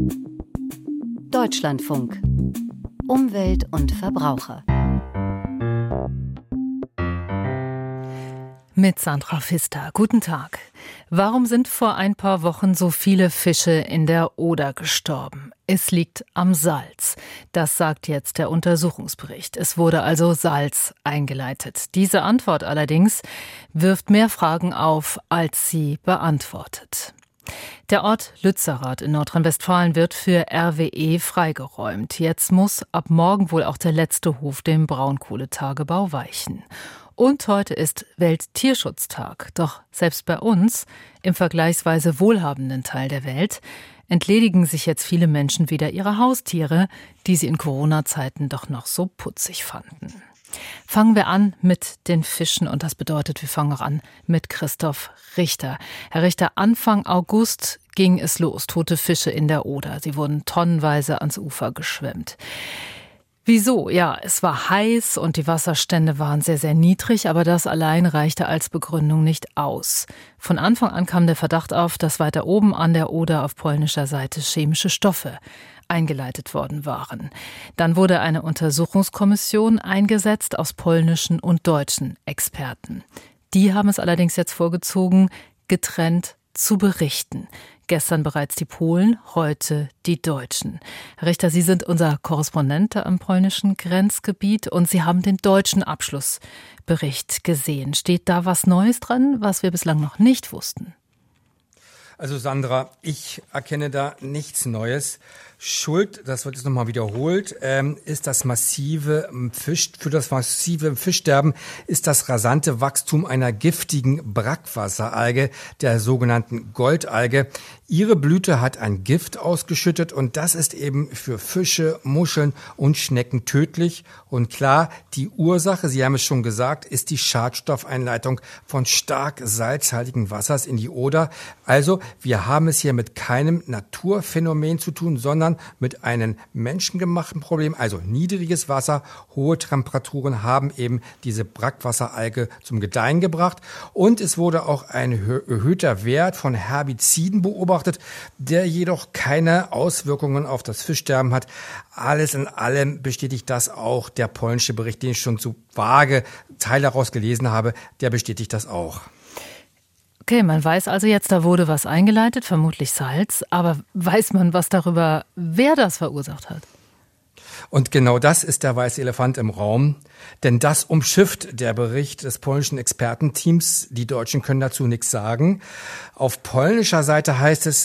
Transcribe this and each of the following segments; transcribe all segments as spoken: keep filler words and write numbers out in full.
Deutschlandfunk. Umwelt und Verbraucher. Mit Sandra Pfister. Guten Tag. Warum sind vor ein paar Wochen so viele Fische in der Oder gestorben? Es liegt am Salz. Das sagt jetzt der Untersuchungsbericht. Es wurde also Salz eingeleitet. Diese Antwort allerdings wirft mehr Fragen auf, als sie beantwortet. Der Ort Lützerath in Nordrhein-Westfalen wird für R W E freigeräumt. Jetzt muss ab morgen wohl auch der letzte Hof dem Braunkohletagebau weichen. Und heute ist Welttierschutztag. Doch selbst bei uns, im vergleichsweise wohlhabenden Teil der Welt, entledigen sich jetzt viele Menschen wieder ihrer Haustiere, die sie in Corona-Zeiten doch noch so putzig fanden. Fangen wir an mit den Fischen und das bedeutet, wir fangen auch an mit Christoph Richter. Herr Richter, Anfang August ging es los, tote Fische in der Oder. Sie wurden tonnenweise ans Ufer geschwemmt. Wieso? Ja, es war heiß und die Wasserstände waren sehr, sehr niedrig, aber das allein reichte als Begründung nicht aus. Von Anfang an kam der Verdacht auf, dass weiter oben an der Oder auf polnischer Seite chemische Stoffe eingeleitet worden waren. Dann wurde eine Untersuchungskommission eingesetzt aus polnischen und deutschen Experten. Die haben es allerdings jetzt vorgezogen, getrennt zu berichten. Gestern bereits die Polen, heute die Deutschen. Herr Richter, Sie sind unser Korrespondent am polnischen Grenzgebiet und Sie haben den deutschen Abschlussbericht gesehen. Steht da was Neues dran, was wir bislang noch nicht wussten? Also Sandra, ich erkenne da nichts Neues. Schuld, das wird jetzt nochmal wiederholt, ähm, ist das massive Fisch, für das massive Fischsterben ist das rasante Wachstum einer giftigen Brackwasseralge, der sogenannten Goldalge. Ihre Blüte hat ein Gift ausgeschüttet und das ist eben für Fische, Muscheln und Schnecken tödlich. Und klar, die Ursache, Sie haben es schon gesagt, ist die Schadstoffeinleitung von stark salzhaltigen Wassers in die Oder. Also wir haben es hier mit keinem Naturphänomen zu tun, sondern mit einem menschengemachten Problem. Also niedriges Wasser, hohe Temperaturen haben eben diese Brackwasseralge zum Gedeihen gebracht. Und es wurde auch ein erhöhter Wert von Herbiziden beobachtet, der jedoch keine Auswirkungen auf das Fischsterben hat. Alles in allem bestätigt das auch der polnische Bericht, den ich schon so vage Teile daraus gelesen habe, der bestätigt das auch. Okay, man weiß also jetzt, da wurde was eingeleitet, vermutlich Salz, aber weiß man was darüber, wer das verursacht hat? Und genau das ist der weiße Elefant im Raum, denn das umschifft der Bericht des polnischen Expertenteams. Die Deutschen können dazu nichts sagen. Auf polnischer Seite heißt es,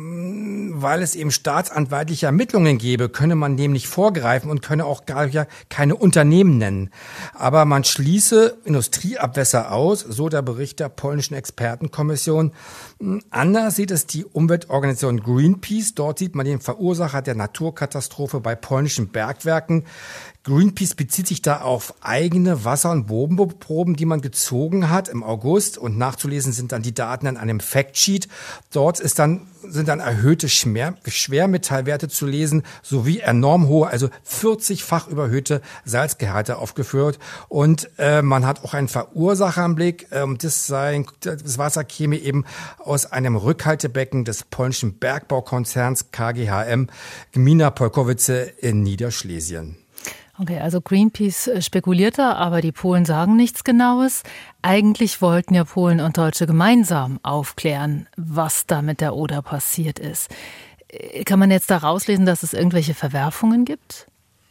weil es eben staatsanwaltliche Ermittlungen gäbe, könne man dem nicht vorgreifen und könne auch gar keine Unternehmen nennen. Aber man schließe Industrieabwässer aus, so der Bericht der polnischen Expertenkommission. Anders sieht es die Umweltorganisation Greenpeace. Dort sieht man den Verursacher der Naturkatastrophe bei polnischen Bergwerken. Greenpeace bezieht sich da auf eigene Wasser- und Bodenproben, die man gezogen hat im August. Und nachzulesen sind dann die Daten an einem Factsheet. Dort ist dann, sind dann erhöhte Schmer- Schwermetallwerte zu lesen, sowie enorm hohe, also vierzigfach überhöhte Salzgehalte aufgeführt. Und äh, man hat auch einen Verursacher im Blick. Ähm, das, sei, das Wasser käme eben aus einem Rückhaltebecken des polnischen Bergbaukonzerns K G H M Gmina Polkowice in Niederschlesien. Okay, also Greenpeace spekuliert da, aber die Polen sagen nichts Genaues. Eigentlich wollten ja Polen und Deutsche gemeinsam aufklären, was da mit der Oder passiert ist. Kann man jetzt da rauslesen, dass es irgendwelche Verwerfungen gibt?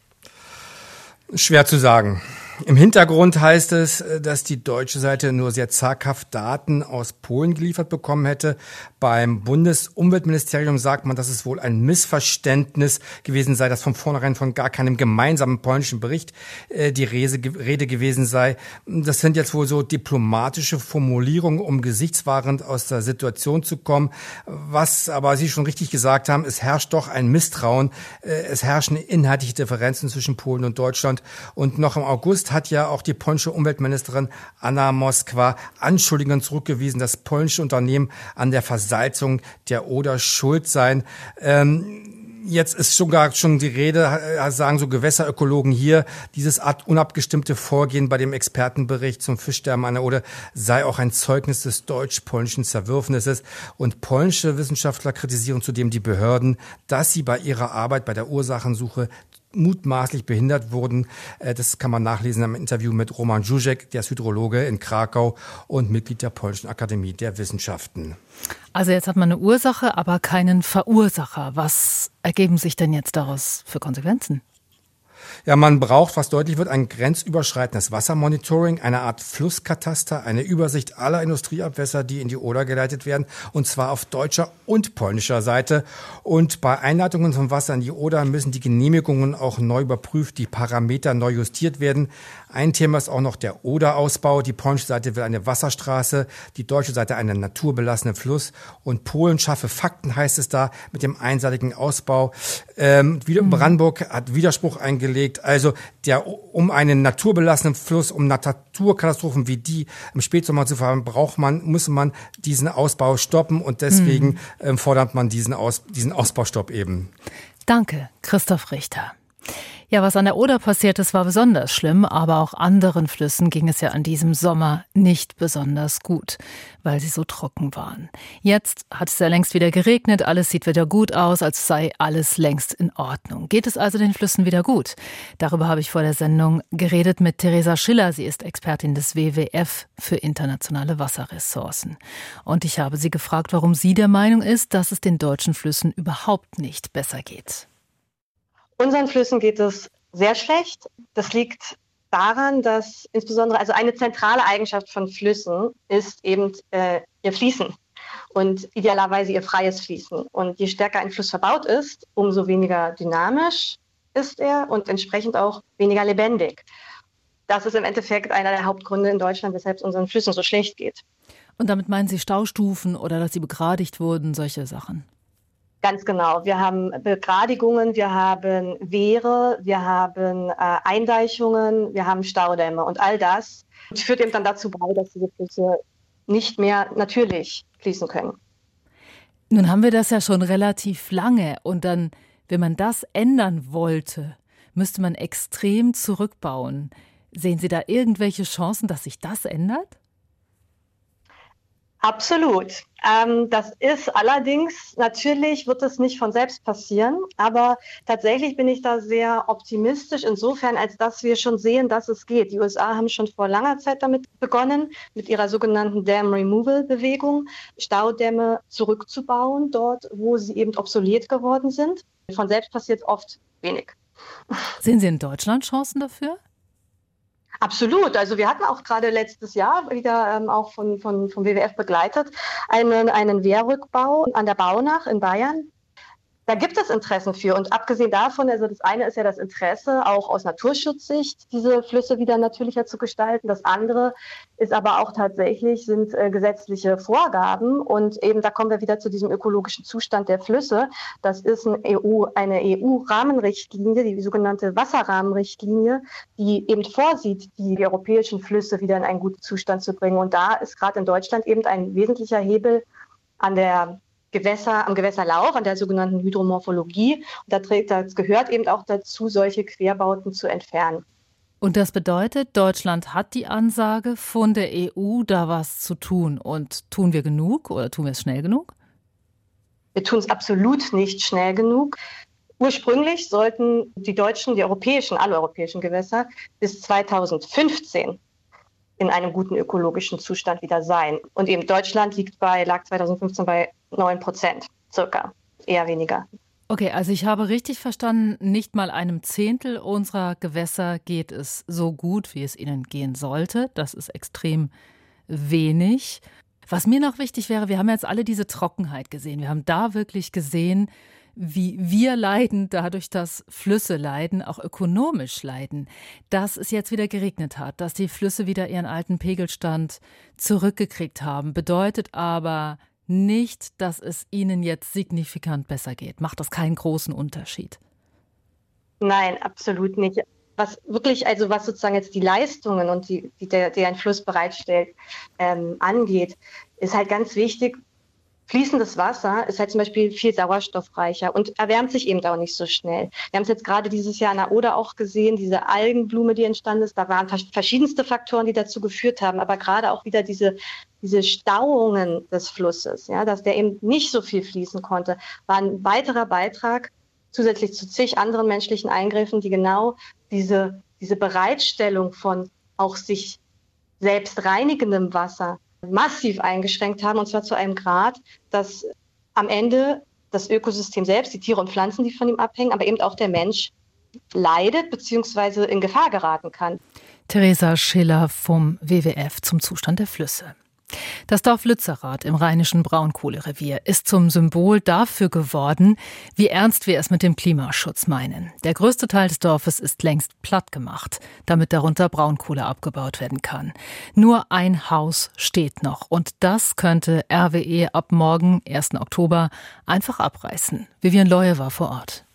Schwer zu sagen. Im Hintergrund heißt es, dass die deutsche Seite nur sehr zaghaft Daten aus Polen geliefert bekommen hätte. Beim Bundesumweltministerium sagt man, dass es wohl ein Missverständnis gewesen sei, dass von vornherein von gar keinem gemeinsamen polnischen Bericht äh, die Rede gewesen sei. Das sind jetzt wohl so diplomatische Formulierungen, um gesichtswahrend aus der Situation zu kommen. Was aber Sie schon richtig gesagt haben, es herrscht doch ein Misstrauen. Äh, es herrschen inhaltliche Differenzen zwischen Polen und Deutschland. Und noch im August hat ja auch die polnische Umweltministerin Anna Moskwa Anschuldigungen zurückgewiesen, dass polnische Unternehmen an der Versalzung der Oder schuld seien. Ähm, Jetzt ist sogar schon die Rede, sagen so Gewässerökologen hier, dieses Art unabgestimmte Vorgehen bei dem Expertenbericht zum Fischsterben an der Oder sei auch ein Zeugnis des deutsch-polnischen Zerwürfnisses. Und polnische Wissenschaftler kritisieren zudem die Behörden, dass sie bei ihrer Arbeit bei der Ursachensuche mutmaßlich behindert wurden. Das kann man nachlesen im Interview mit Roman Žižek, der ist Hydrologe in Krakau und Mitglied der Polnischen Akademie der Wissenschaften. Also jetzt hat man eine Ursache, aber keinen Verursacher. Was ergeben sich denn jetzt daraus für Konsequenzen? Ja, man braucht, was deutlich wird, ein grenzüberschreitendes Wassermonitoring, eine Art Flusskataster, eine Übersicht aller Industrieabwässer, die in die Oder geleitet werden, und zwar auf deutscher und polnischer Seite. Und bei Einleitungen von Wasser in die Oder müssen die Genehmigungen auch neu überprüft, die Parameter neu justiert werden. Ein Thema ist auch noch der Oderausbau. Die polnische Seite will eine Wasserstraße, die deutsche Seite einen naturbelassenen Fluss. Und Polen schaffe Fakten, heißt es da, mit dem einseitigen Ausbau. Ähm, mhm. Brandenburg hat Widerspruch eingelegt. Also der, um einen naturbelassenen Fluss, um Naturkatastrophen wie die im Spätsommer zu verhindern, braucht man, muss man diesen Ausbau stoppen. Und deswegen mhm. ähm, fordert man diesen, Aus, diesen Ausbaustopp eben. Danke, Christoph Richter. Ja, was an der Oder passiert ist, war besonders schlimm, aber auch anderen Flüssen ging es ja an diesem Sommer nicht besonders gut, weil sie so trocken waren. Jetzt hat es ja längst wieder geregnet, alles sieht wieder gut aus, als sei alles längst in Ordnung. Geht es also den Flüssen wieder gut? Darüber habe ich vor der Sendung geredet mit Theresa Schiller. Sie ist Expertin des W W F für internationale Wasserressourcen. Und ich habe sie gefragt, warum sie der Meinung ist, dass es den deutschen Flüssen überhaupt nicht besser geht. Unseren Flüssen geht es sehr schlecht. Das liegt daran, dass insbesondere, also eine zentrale Eigenschaft von Flüssen ist eben äh, ihr Fließen und idealerweise ihr freies Fließen. Und je stärker ein Fluss verbaut ist, umso weniger dynamisch ist er und entsprechend auch weniger lebendig. Das ist im Endeffekt einer der Hauptgründe in Deutschland, weshalb es unseren Flüssen so schlecht geht. Und damit meinen Sie Staustufen oder dass sie begradigt wurden, solche Sachen? Ganz genau. Wir haben Begradigungen, wir haben Wehre, wir haben äh, Eindeichungen, wir haben Staudämme und all das führt eben dann dazu bei, dass diese Flüsse nicht mehr natürlich fließen können. Nun haben wir das ja schon relativ lange und dann, wenn man das ändern wollte, müsste man extrem zurückbauen. Sehen Sie da irgendwelche Chancen, dass sich das ändert? Absolut. Ähm, das ist allerdings, natürlich wird es nicht von selbst passieren, aber tatsächlich bin ich da sehr optimistisch insofern, als dass wir schon sehen, dass es geht. Die U S A haben schon vor langer Zeit damit begonnen, mit ihrer sogenannten Dam Removal Bewegung, Staudämme zurückzubauen, dort, wo sie eben obsolet geworden sind. Von selbst passiert oft wenig. Sehen Sie in Deutschland Chancen dafür? Absolut. Also wir hatten auch gerade letztes Jahr wieder ähm, auch von, von, vom W W F begleitet einen, einen Wehrrückbau an der Baunach in Bayern. Da gibt es Interessen für. Und abgesehen davon, also das eine ist ja das Interesse, auch aus Naturschutzsicht, diese Flüsse wieder natürlicher zu gestalten. Das andere ist aber auch tatsächlich, sind äh, gesetzliche Vorgaben. Und eben da kommen wir wieder zu diesem ökologischen Zustand der Flüsse. Das ist ein E U, eine E U-Rahmenrichtlinie, die sogenannte Wasserrahmenrichtlinie, die eben vorsieht, die, die europäischen Flüsse wieder in einen guten Zustand zu bringen. Und da ist gerade in Deutschland eben ein wesentlicher Hebel an der Gewässer, am Gewässerlauf, an der sogenannten Hydromorphologie. Und da trägt, das gehört eben auch dazu, solche Querbauten zu entfernen. Und das bedeutet, Deutschland hat die Ansage von der E U, da was zu tun. Und tun wir genug oder tun wir es schnell genug? Wir tun es absolut nicht schnell genug. Ursprünglich sollten die deutschen, die europäischen, alle europäischen Gewässer bis zweitausendfünfzehn in einem guten ökologischen Zustand wieder sein. Und eben Deutschland liegt bei, lag zweitausendfünfzehn bei neun Prozent circa, eher weniger. Okay, also ich habe richtig verstanden, nicht mal einem Zehntel unserer Gewässer geht es so gut, wie es ihnen gehen sollte. Das ist extrem wenig. Was mir noch wichtig wäre, wir haben jetzt alle diese Trockenheit gesehen. Wir haben da wirklich gesehen, wie wir leiden, dadurch, dass Flüsse leiden, auch ökonomisch leiden, dass es jetzt wieder geregnet hat, dass die Flüsse wieder ihren alten Pegelstand zurückgekriegt haben, bedeutet aber nicht, dass es ihnen jetzt signifikant besser geht. Macht das keinen großen Unterschied? Nein, absolut nicht. Was wirklich, also was sozusagen jetzt die Leistungen und die, die, der, die ein Fluss bereitstellt, ähm, angeht, ist halt ganz wichtig, fließendes Wasser ist halt zum Beispiel viel sauerstoffreicher und erwärmt sich eben auch nicht so schnell. Wir haben es jetzt gerade dieses Jahr in der Oder auch gesehen, diese Algenblume, die entstanden ist. Da waren verschiedenste Faktoren, die dazu geführt haben, aber gerade auch wieder diese, diese Stauungen des Flusses, ja, dass der eben nicht so viel fließen konnte, war ein weiterer Beitrag zusätzlich zu zig anderen menschlichen Eingriffen, die genau diese, diese Bereitstellung von auch sich selbst reinigendem Wasser massiv eingeschränkt haben, und zwar zu einem Grad, dass am Ende das Ökosystem selbst, die Tiere und Pflanzen, die von ihm abhängen, aber eben auch der Mensch leidet bzw. in Gefahr geraten kann. Theresa Schiller vom W W F zum Zustand der Flüsse. Das Dorf Lützerath im rheinischen Braunkohlerevier ist zum Symbol dafür geworden, wie ernst wir es mit dem Klimaschutz meinen. Der größte Teil des Dorfes ist längst platt gemacht, damit darunter Braunkohle abgebaut werden kann. Nur ein Haus steht noch und das könnte R W E ab morgen, ersten Oktober, einfach abreißen. Vivian Leue war vor Ort.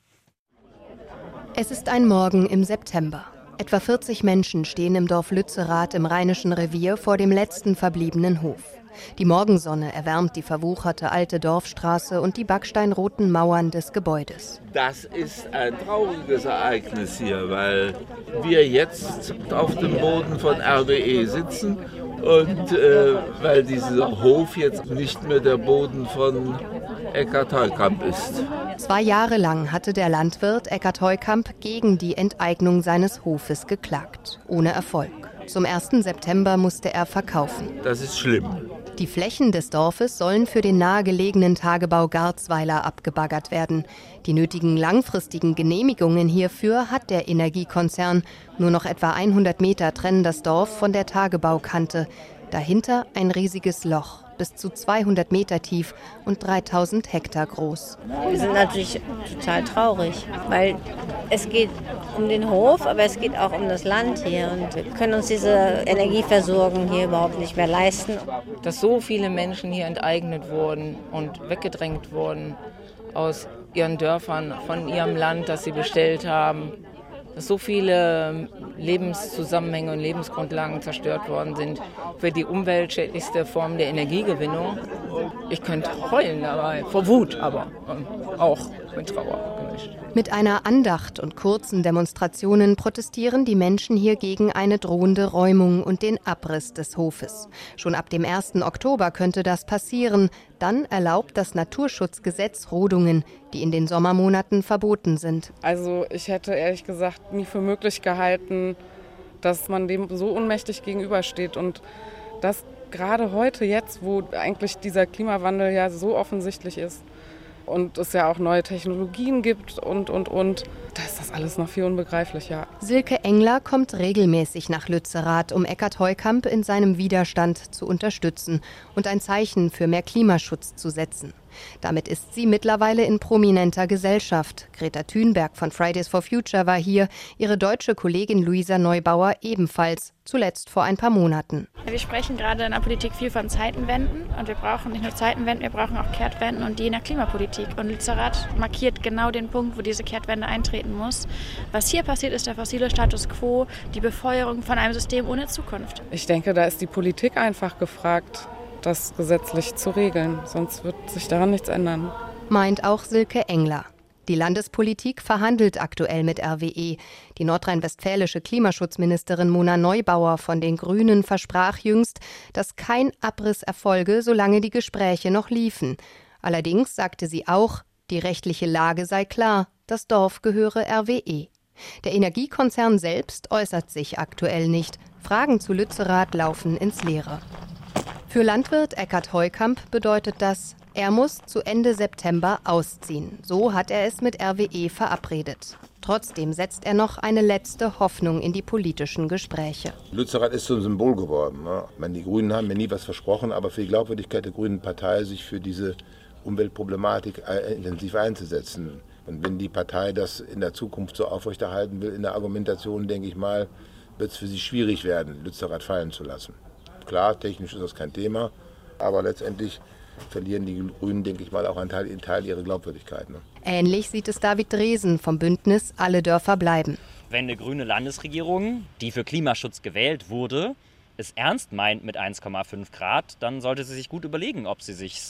Es ist ein Morgen im September. Etwa vierzig Menschen stehen im Dorf Lützerath im Rheinischen Revier vor dem letzten verbliebenen Hof. Die Morgensonne erwärmt die verwucherte alte Dorfstraße und die backsteinroten Mauern des Gebäudes. Das ist ein trauriges Ereignis hier, weil wir jetzt auf dem Boden von R W E sitzen und äh, weil dieser Hof jetzt nicht mehr der Boden von Eckart Heukamp ist. Zwei Jahre lang hatte der Landwirt Eckart Heukamp gegen die Enteignung seines Hofes geklagt. Ohne Erfolg. Zum ersten September musste er verkaufen. Das ist schlimm. Die Flächen des Dorfes sollen für den nahegelegenen Tagebau Garzweiler abgebaggert werden. Die nötigen langfristigen Genehmigungen hierfür hat der Energiekonzern. Nur noch etwa hundert Meter trennen das Dorf von der Tagebaukante. Dahinter ein riesiges Loch, bis zu zweihundert Meter tief und dreitausend Hektar groß. Wir sind natürlich total traurig, weil es geht um den Hof, aber es geht auch um das Land hier. Und wir können uns diese Energieversorgung hier überhaupt nicht mehr leisten. Dass so viele Menschen hier enteignet wurden und weggedrängt wurden aus ihren Dörfern, von ihrem Land, das sie bestellt haben. Dass so viele Lebenszusammenhänge und Lebensgrundlagen zerstört worden sind für die umweltschädlichste Form der Energiegewinnung. Ich könnte heulen dabei, vor Wut, aber auch mit Trauer gemischt. Mit einer Andacht und kurzen Demonstrationen protestieren die Menschen hier gegen eine drohende Räumung und den Abriss des Hofes. Schon ab dem ersten Oktober könnte das passieren. Dann erlaubt das Naturschutzgesetz Rodungen, die in den Sommermonaten verboten sind. Also ich hätte ehrlich gesagt nie für möglich gehalten, dass man dem so ohnmächtig gegenübersteht. Und das gerade heute jetzt, wo eigentlich dieser Klimawandel ja so offensichtlich ist und es ja auch neue Technologien gibt und, und, und, da ist das alles noch viel unbegreiflicher. Silke Engler kommt regelmäßig nach Lützerath, um Eckart Heukamp in seinem Widerstand zu unterstützen und ein Zeichen für mehr Klimaschutz zu setzen. Damit ist sie mittlerweile in prominenter Gesellschaft. Greta Thunberg von Fridays for Future war hier, ihre deutsche Kollegin Luisa Neubauer ebenfalls, zuletzt vor ein paar Monaten. Wir sprechen gerade in der Politik viel von Zeitenwenden und wir brauchen nicht nur Zeitenwenden, wir brauchen auch Kehrtwenden und die in der Klimapolitik. Und Lützerath markiert genau den Punkt, wo diese Kehrtwende eintreten muss. Was hier passiert, ist der fossile Status quo, die Befeuerung von einem System ohne Zukunft. Ich denke, da ist die Politik einfach gefragt, das gesetzlich zu regeln, sonst wird sich daran nichts ändern. Meint auch Silke Engler. Die Landespolitik verhandelt aktuell mit R W E. Die nordrhein-westfälische Klimaschutzministerin Mona Neubauer von den Grünen versprach jüngst, dass kein Abriss erfolge, solange die Gespräche noch liefen. Allerdings sagte sie auch, die rechtliche Lage sei klar, das Dorf gehöre R W E. Der Energiekonzern selbst äußert sich aktuell nicht. Fragen zu Lützerath laufen ins Leere. Für Landwirt Eckart Heukamp bedeutet das, er muss zu Ende September ausziehen. So hat er es mit R W E verabredet. Trotzdem setzt er noch eine letzte Hoffnung in die politischen Gespräche. Lützerath ist zum Symbol geworden. Ne? Ich meine, die Grünen haben mir nie was versprochen, aber für die Glaubwürdigkeit der Grünen Partei, sich für diese Umweltproblematik intensiv einzusetzen. Und wenn die Partei das in der Zukunft so aufrechterhalten will, in der Argumentation, denke ich mal, wird es für sie schwierig werden, Lützerath fallen zu lassen. Klar, technisch ist das kein Thema, aber letztendlich verlieren die Grünen, denke ich mal, auch einen Teil, einen Teil ihrer Glaubwürdigkeit. Ne? Ähnlich sieht es David Dresen vom Bündnis Alle Dörfer bleiben. Wenn eine grüne Landesregierung, die für Klimaschutz gewählt wurde, es ernst meint mit eins Komma fünf Grad, dann sollte sie sich gut überlegen, ob sie sich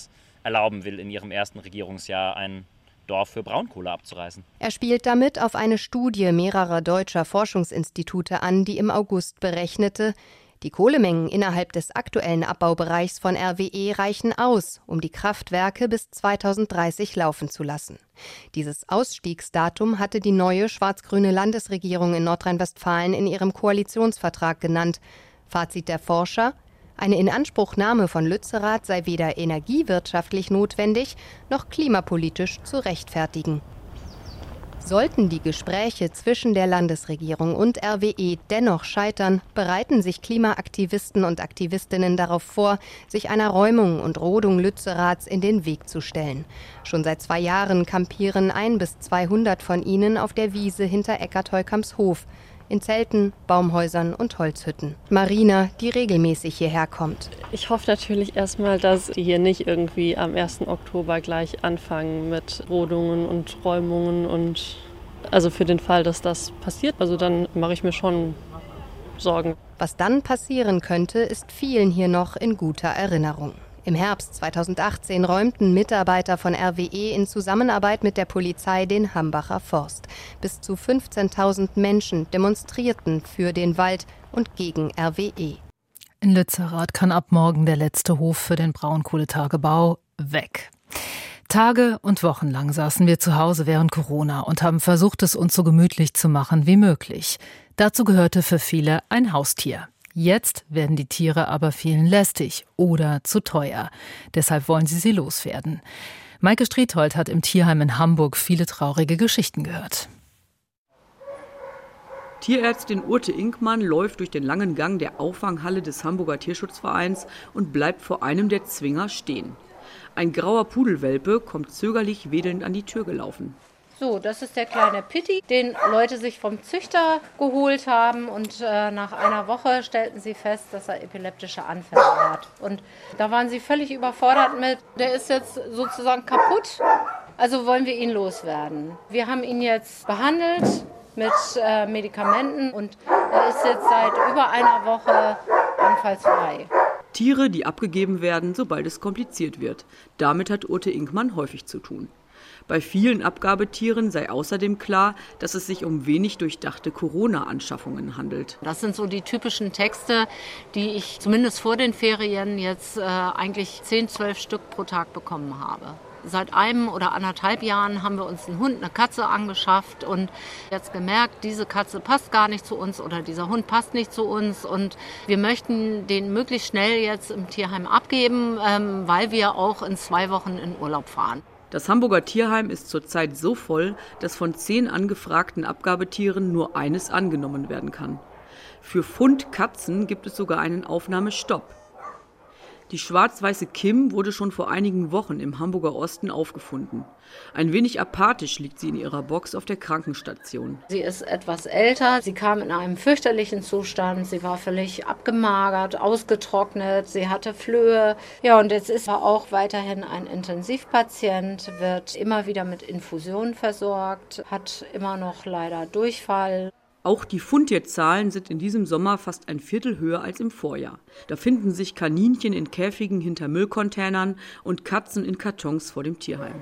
erlauben will, in ihrem ersten Regierungsjahr ein Dorf für Braunkohle abzureißen. Er spielt damit auf eine Studie mehrerer deutscher Forschungsinstitute an, die im August berechnete, die Kohlemengen innerhalb des aktuellen Abbaubereichs von R W E reichen aus, um die Kraftwerke bis zweitausenddreißig laufen zu lassen. Dieses Ausstiegsdatum hatte die neue schwarz-grüne Landesregierung in Nordrhein-Westfalen in ihrem Koalitionsvertrag genannt. Fazit der Forscher: Eine Inanspruchnahme von Lützerath sei weder energiewirtschaftlich notwendig noch klimapolitisch zu rechtfertigen. Sollten die Gespräche zwischen der Landesregierung und R W E dennoch scheitern, bereiten sich Klimaaktivisten und Aktivistinnen darauf vor, sich einer Räumung und Rodung Lützeraths in den Weg zu stellen. Schon seit zwei Jahren kampieren ein bis zweihundert von ihnen auf der Wiese hinter Eckart-Heukamps Hof, in Zelten, Baumhäusern und Holzhütten. Marina, die regelmäßig hierher kommt. Ich hoffe natürlich erstmal, dass die hier nicht irgendwie am ersten Oktober gleich anfangen mit Rodungen und Räumungen und also für den Fall, dass das passiert, also dann mache ich mir schon Sorgen. Was dann passieren könnte, ist vielen hier noch in guter Erinnerung. Im Herbst zweitausendachtzehn räumten Mitarbeiter von R W E in Zusammenarbeit mit der Polizei den Hambacher Forst. Bis zu fünfzehntausend Menschen demonstrierten für den Wald und gegen R W E. In Lützerath kann ab morgen der letzte Hof für den Braunkohletagebau weg. Tage und Wochen lang saßen wir zu Hause während Corona und haben versucht, es uns so gemütlich zu machen wie möglich. Dazu gehörte für viele ein Haustier. Jetzt werden die Tiere aber vielen lästig oder zu teuer. Deshalb wollen sie sie loswerden. Maike Striethold hat im Tierheim in Hamburg viele traurige Geschichten gehört. Tierärztin Urte Inkmann läuft durch den langen Gang der Auffanghalle des Hamburger Tierschutzvereins und bleibt vor einem der Zwinger stehen. Ein grauer Pudelwelpe kommt zögerlich wedelnd an die Tür gelaufen. So, das ist der kleine Pitti, den Leute sich vom Züchter geholt haben und äh, nach einer Woche stellten sie fest, dass er epileptische Anfälle hat. Und da waren sie völlig überfordert mit, der ist jetzt sozusagen kaputt, also wollen wir ihn loswerden. Wir haben ihn jetzt behandelt mit äh, Medikamenten und er ist jetzt seit über einer Woche anfallsfrei. Tiere, die abgegeben werden, sobald es kompliziert wird. Damit hat Urte Inkmann häufig zu tun. Bei vielen Abgabetieren sei außerdem klar, dass es sich um wenig durchdachte Corona-Anschaffungen handelt. Das sind so die typischen Texte, die ich zumindest vor den Ferien jetzt äh, eigentlich zehn, zwölf Stück pro Tag bekommen habe. Seit einem oder anderthalb Jahren haben wir uns einen Hund, eine Katze angeschafft und jetzt gemerkt, diese Katze passt gar nicht zu uns oder dieser Hund passt nicht zu uns und wir möchten den möglichst schnell jetzt im Tierheim abgeben, ähm, weil wir auch in zwei Wochen in Urlaub fahren. Das Hamburger Tierheim ist zurzeit so voll, dass von zehn angefragten Abgabetieren nur eines angenommen werden kann. Für Fund Katzen gibt es sogar einen Aufnahmestopp. Die schwarz-weiße Kim wurde schon vor einigen Wochen im Hamburger Osten aufgefunden. Ein wenig apathisch liegt sie in ihrer Box auf der Krankenstation. Sie ist etwas älter, sie kam in einem fürchterlichen Zustand, sie war völlig abgemagert, ausgetrocknet, sie hatte Flöhe. Ja, und jetzt ist sie auch weiterhin ein Intensivpatient, wird immer wieder mit Infusionen versorgt, hat immer noch leider Durchfall. Auch die Fundtierzahlen sind in diesem Sommer fast ein Viertel höher als im Vorjahr. Da finden sich Kaninchen in Käfigen hinter Müllcontainern und Katzen in Kartons vor dem Tierheim.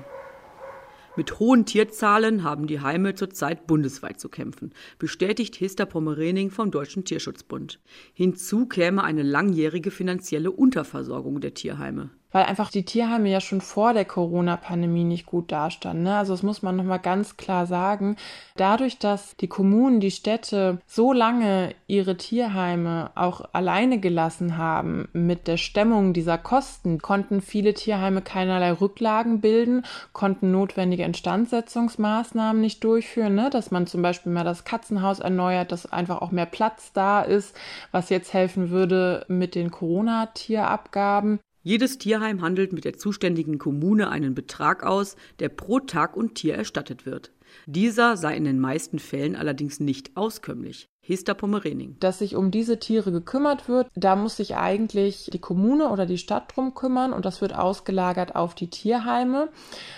Mit hohen Tierzahlen haben die Heime zurzeit bundesweit zu kämpfen, bestätigt Hester Pommerening vom Deutschen Tierschutzbund. Hinzu käme eine langjährige finanzielle Unterversorgung der Tierheime. Weil einfach die Tierheime ja schon vor der Corona-Pandemie nicht gut dastanden. Ne? Also das muss man nochmal ganz klar sagen. Dadurch, dass die Kommunen, die Städte so lange ihre Tierheime auch alleine gelassen haben mit der Stemmung dieser Kosten, konnten viele Tierheime keinerlei Rücklagen bilden, konnten notwendige Instandsetzungsmaßnahmen nicht durchführen, ne? Dass man zum Beispiel mal das Katzenhaus erneuert, dass einfach auch mehr Platz da ist, was jetzt helfen würde mit den Corona-Tierabgaben. Jedes Tierheim handelt mit der zuständigen Kommune einen Betrag aus, der pro Tag und Tier erstattet wird. Dieser sei in den meisten Fällen allerdings nicht auskömmlich. Hester Pommerening. Dass sich um diese Tiere gekümmert wird, da muss sich eigentlich die Kommune oder die Stadt drum kümmern und das wird ausgelagert auf die Tierheime.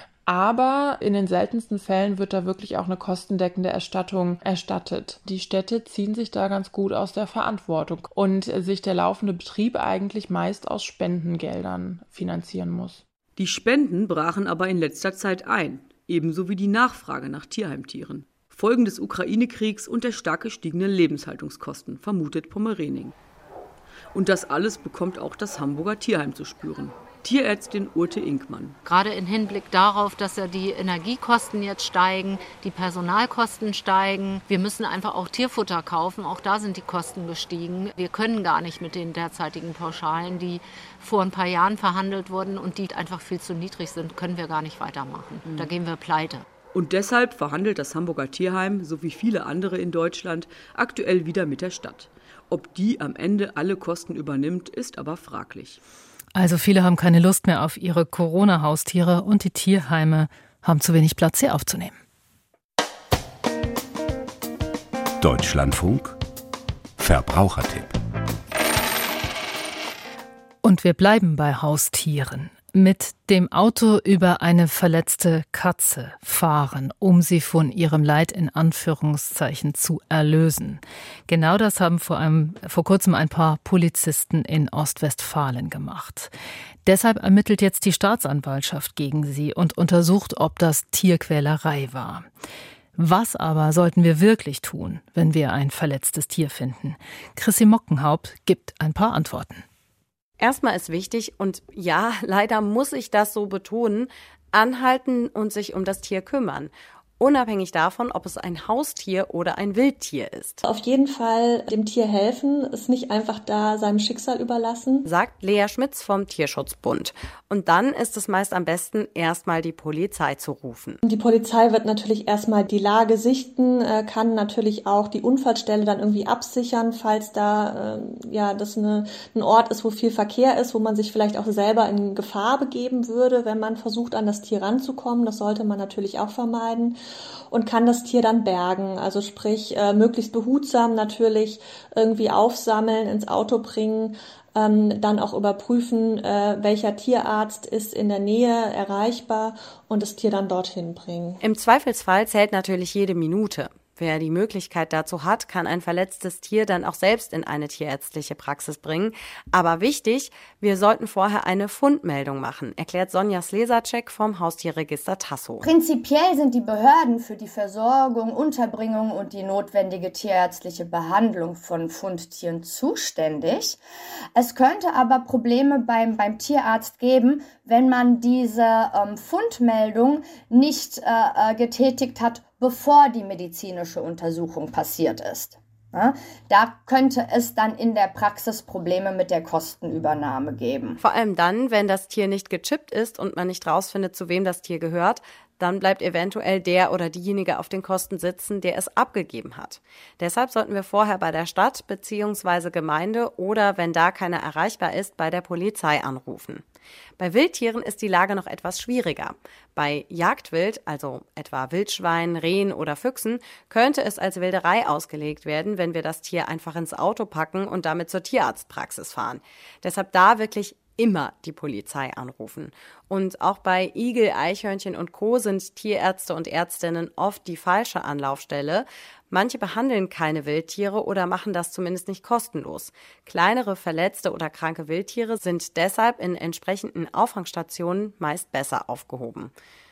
Aber in den seltensten Fällen wird da wirklich auch eine kostendeckende Erstattung erstattet. Die Städte ziehen sich da ganz gut aus der Verantwortung und sich der laufende Betrieb eigentlich meist aus Spendengeldern finanzieren muss. Die Spenden brachen aber in letzter Zeit ein, ebenso wie die Nachfrage nach Tierheimtieren. Folgen des Ukraine-Kriegs und der stark gestiegenen Lebenshaltungskosten, vermutet Pommerening. Und das alles bekommt auch das Hamburger Tierheim zu spüren. Tierärztin Urte Inkmann. Gerade im Hinblick darauf, dass ja die Energiekosten jetzt steigen, die Personalkosten steigen. Wir müssen einfach auch Tierfutter kaufen. Auch da sind die Kosten gestiegen. Wir können gar nicht mit den derzeitigen Pauschalen, die vor ein paar Jahren verhandelt wurden und die einfach viel zu niedrig sind, können wir gar nicht weitermachen. Da gehen wir pleite. Und deshalb verhandelt das Hamburger Tierheim, so wie viele andere in Deutschland, aktuell wieder mit der Stadt. Ob die am Ende alle Kosten übernimmt, ist aber fraglich. Also viele haben keine Lust mehr auf ihre Corona-Haustiere und die Tierheime haben zu wenig Platz, sie aufzunehmen. Deutschlandfunk Verbrauchertipp. Und wir bleiben bei Haustieren. Mit dem Auto über eine verletzte Katze fahren, um sie von ihrem Leid in Anführungszeichen zu erlösen. Genau das haben vor, einem, vor kurzem ein paar Polizisten in Ostwestfalen gemacht. Deshalb ermittelt jetzt die Staatsanwaltschaft gegen sie und untersucht, ob das Tierquälerei war. Was aber sollten wir wirklich tun, wenn wir ein verletztes Tier finden? Chrissy Mockenhaupt gibt ein paar Antworten. Erstmal ist wichtig, und ja, leider muss ich das so betonen, anhalten und sich um das Tier kümmern. Unabhängig davon, ob es ein Haustier oder ein Wildtier ist. Auf jeden Fall dem Tier helfen, es nicht einfach da seinem Schicksal überlassen, sagt Lea Schmitz vom Tierschutzbund. Und dann ist es meist am besten, erstmal die Polizei zu rufen. Die Polizei wird natürlich erstmal die Lage sichten, kann natürlich auch die Unfallstelle dann irgendwie absichern, falls da ja das eine, ein Ort ist, wo viel Verkehr ist, wo man sich vielleicht auch selber in Gefahr begeben würde, wenn man versucht, an das Tier ranzukommen. Das sollte man natürlich auch vermeiden. Und kann das Tier dann bergen, also sprich äh, möglichst behutsam natürlich irgendwie aufsammeln, ins Auto bringen, ähm, dann auch überprüfen, äh, welcher Tierarzt ist in der Nähe erreichbar und das Tier dann dorthin bringen. Im Zweifelsfall zählt natürlich jede Minute. Wer die Möglichkeit dazu hat, kann ein verletztes Tier dann auch selbst in eine tierärztliche Praxis bringen. Aber wichtig, wir sollten vorher eine Fundmeldung machen, erklärt Sonja Slesacek vom Haustierregister Tasso. Prinzipiell sind die Behörden für die Versorgung, Unterbringung und die notwendige tierärztliche Behandlung von Fundtieren zuständig. Es könnte aber Probleme beim, beim Tierarzt geben, wenn man diese ähm, Fundmeldung nicht äh, getätigt hat, bevor die medizinische Untersuchung passiert ist. Ja, da könnte es dann in der Praxis Probleme mit der Kostenübernahme geben. Vor allem dann, wenn das Tier nicht gechippt ist und man nicht rausfindet, zu wem das Tier gehört, dann bleibt eventuell der oder diejenige auf den Kosten sitzen, der es abgegeben hat. Deshalb sollten wir vorher bei der Stadt bzw. Gemeinde oder, wenn da keiner erreichbar ist, bei der Polizei anrufen. Bei Wildtieren ist die Lage noch etwas schwieriger. Bei Jagdwild, also etwa Wildschweinen, Rehen oder Füchsen, könnte es als Wilderei ausgelegt werden, wenn wir das Tier einfach ins Auto packen und damit zur Tierarztpraxis fahren. Deshalb da wirklich immer die Polizei anrufen. Und auch bei Igel, Eichhörnchen und Co. sind Tierärzte und Ärztinnen oft die falsche Anlaufstelle. Manche behandeln keine Wildtiere oder machen das zumindest nicht kostenlos. Kleinere, verletzte oder kranke Wildtiere sind deshalb in entsprechenden Auffangstationen meist besser aufgehoben.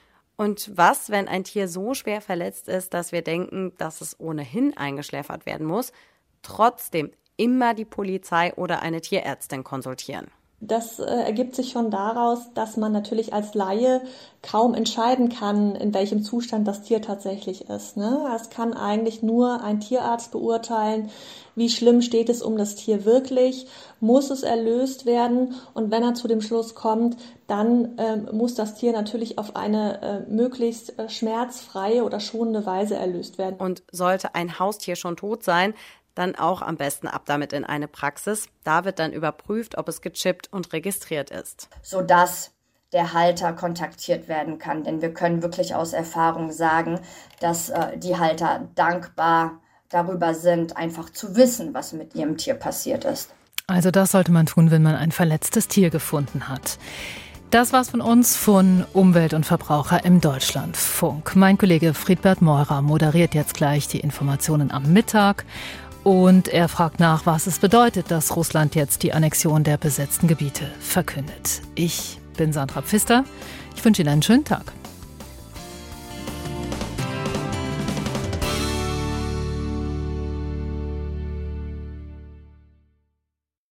Und was, wenn ein Tier so schwer verletzt ist, dass wir denken, dass es ohnehin eingeschläfert werden muss? Trotzdem immer die Polizei oder eine Tierärztin konsultieren. Das äh, ergibt sich schon daraus, dass man natürlich als Laie kaum entscheiden kann, in welchem Zustand das Tier tatsächlich ist. Ne? Es kann eigentlich nur ein Tierarzt beurteilen, wie schlimm steht es um das Tier wirklich, muss es erlöst werden, und wenn er zu dem Schluss kommt, dann äh, muss das Tier natürlich auf eine äh, möglichst äh, schmerzfreie oder schonende Weise erlöst werden. Und sollte ein Haustier schon tot sein, dann auch am besten ab damit in eine Praxis. Da wird dann überprüft, ob es gechippt und registriert ist. Sodass der Halter kontaktiert werden kann. Denn wir können wirklich aus Erfahrung sagen, dass äh, die Halter dankbar darüber sind, einfach zu wissen, was mit ihrem Tier passiert ist. Also das sollte man tun, wenn man ein verletztes Tier gefunden hat. Das war's von uns von Umwelt und Verbraucher im Deutschlandfunk. Mein Kollege Friedbert Meurer moderiert jetzt gleich die Informationen am Mittag. Und er fragt nach, was es bedeutet, dass Russland jetzt die Annexion der besetzten Gebiete verkündet. Ich bin Sandra Pfister. Ich wünsche Ihnen einen schönen Tag.